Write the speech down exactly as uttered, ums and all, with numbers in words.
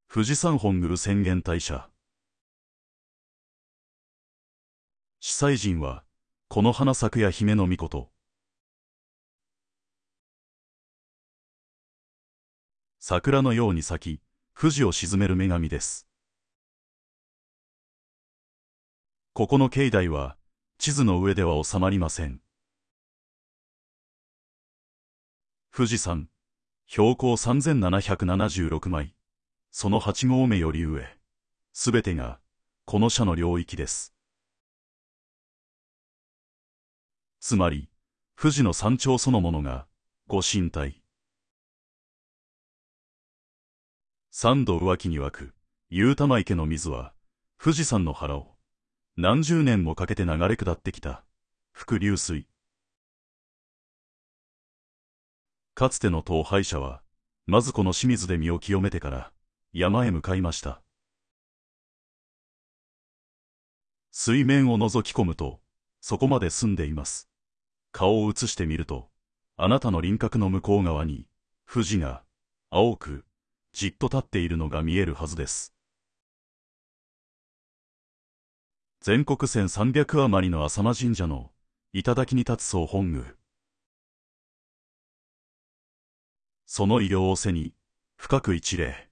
富士山本宮浅間大社。司祭神は、この花咲や姫の御事。桜のように咲き、富士を鎮める女神です。ここの境内は、地図の上では収まりません。富士山、標高さんぜんななひゃくななじゅうろくまい、そのはち合目より上、すべてが、この社の領域です。つまり、富士の山頂そのものが、ご神体。三度浮きに湧く、ゆうたま池の水は、富士山の腹を、何十年もかけて流れ下ってきた、伏流水。かつての登拝者は、まずこの清水で身を清めてから、山へ向かいました。水面を覗き込むと、そこまで澄んでいます。顔を映してみると、あなたの輪郭の向こう側に、富士が、青く、じっと立っているのが見えるはずです。全国せんさんびゃく余りの浅間神社の、頂に立つ総本宮。その偉業を背に、深く一礼。